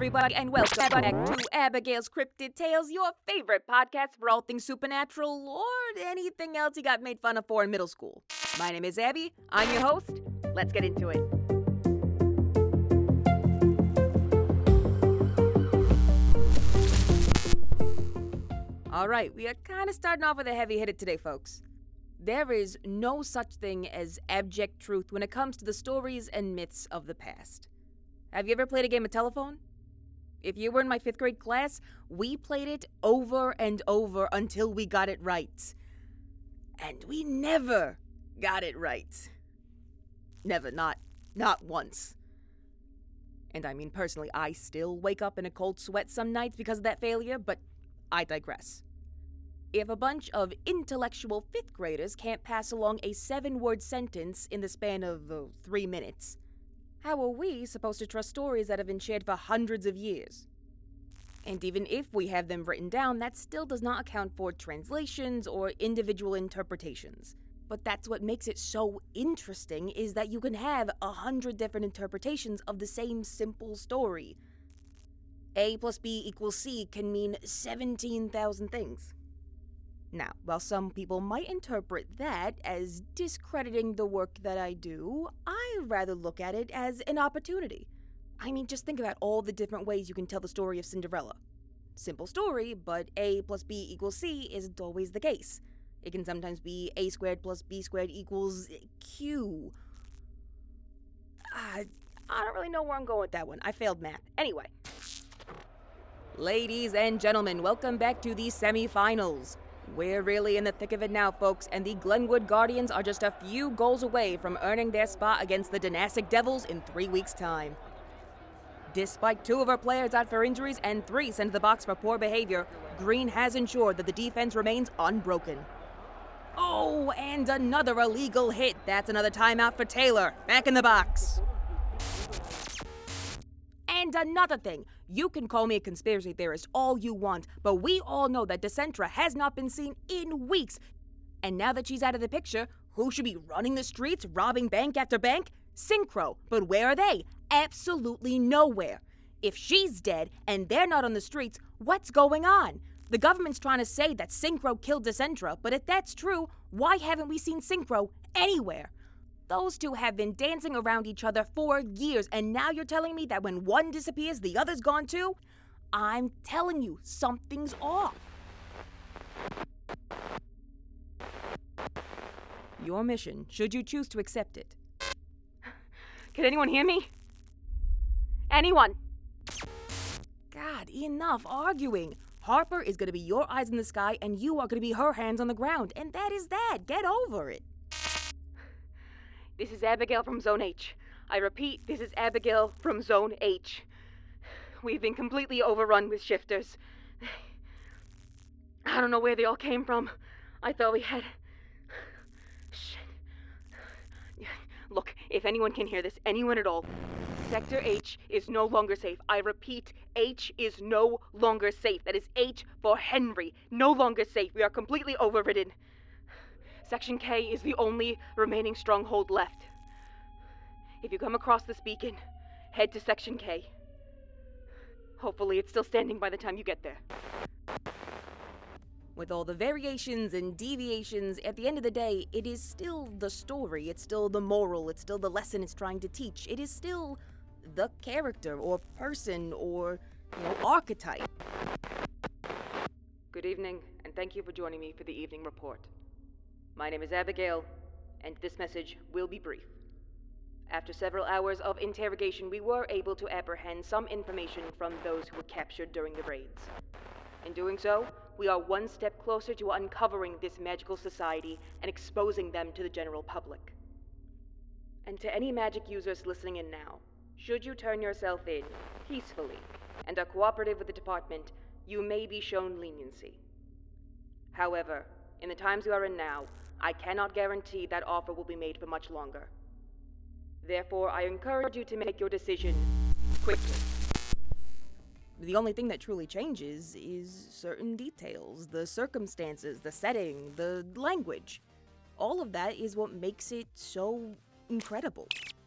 everybody, and welcome back to Abigail's Cryptid Tales, your favorite podcast for all things supernatural or anything else you got made fun of for in middle school. My name is Abby. I'm your host. Let's get into it. All right, we are kind of starting off with a heavy hitter today, folks. There is no such thing as abject truth when it comes to the stories and myths of the past. Have you ever played a game of telephone? If you were in my 5th grade class, we played it over and over until we got it right. And we never got it right. Never, not once. And I mean, personally, I still wake up in a cold sweat some nights because of that failure, but I digress. If a bunch of intellectual 5th graders can't pass along a 7-word sentence in the span of 3 minutes, how are we supposed to trust stories that have been shared for hundreds of years? And even if we have them written down, that still does not account for translations or individual interpretations. But that's what makes it so interesting, is that you can have 100 different interpretations of the same simple story. A plus B equals C can mean 17,000 things. Now, while some people might interpret that as discrediting the work that I do, I rather look at it as an opportunity. I mean, just think about all the different ways you can tell the story of Cinderella. Simple story, but A plus B equals C isn't always the case. It can sometimes be A squared plus B squared equals Q. I don't really know where I'm going with that one. I failed math. Anyway. Ladies and gentlemen, welcome back to the semifinals. We're really in the thick of it now, folks, and the Glenwood Guardians are just a few goals away from earning their spot against the Dynastic Devils in 3 weeks' time. Despite 2 of our players out for injuries and 3 sent to the box for poor behavior, Green has ensured that the defense remains unbroken. Oh, and another illegal hit. That's another timeout for Taylor. Back in the box. And another thing, you can call me a conspiracy theorist all you want, but we all know that Decentra has not been seen in weeks. And now that she's out of the picture, who should be running the streets, robbing bank after bank? Synchro. But where are they? Absolutely nowhere. If she's dead and they're not on the streets, what's going on? The government's trying to say that Synchro killed Decentra, but if that's true, why haven't we seen Synchro anywhere? Those 2 have been dancing around each other for years, and now you're telling me that when one disappears, the other's gone too? I'm telling you, something's off. Your mission, should you choose to accept it. Can anyone hear me? Anyone? God, enough arguing. Harper is going to be your eyes in the sky, and you are going to be her hands on the ground, and that is that. Get over it. This is Abigail from Zone H. I repeat, this is Abigail from Zone H. We've been completely overrun with shifters. I don't know where they all came from. I thought we had... Shit. Look, if anyone can hear this, anyone at all, Sector H is no longer safe. I repeat, H is no longer safe. That is H for Henry. No longer safe. We are completely overridden. Section K is the only remaining stronghold left. If you come across this beacon, head to Section K. Hopefully it's still standing by the time you get there. With all the variations and deviations, at the end of the day, it is still the story, it's still the moral, it's still the lesson it's trying to teach. It is still the character or person or, archetype. Good evening, and thank you for joining me for the evening report. My name is Abigail, and this message will be brief. After several hours of interrogation, we were able to apprehend some information from those who were captured during the raids. In doing so, we are one step closer to uncovering this magical society and exposing them to the general public. And to any magic users listening in now, should you turn yourself in peacefully and are cooperative with the department, you may be shown leniency. However, in the times we are in now, I cannot guarantee that offer will be made for much longer. Therefore, I encourage you to make your decision quickly. The only thing that truly changes is certain details, the circumstances, the setting, the language. All of that is what makes it so incredible.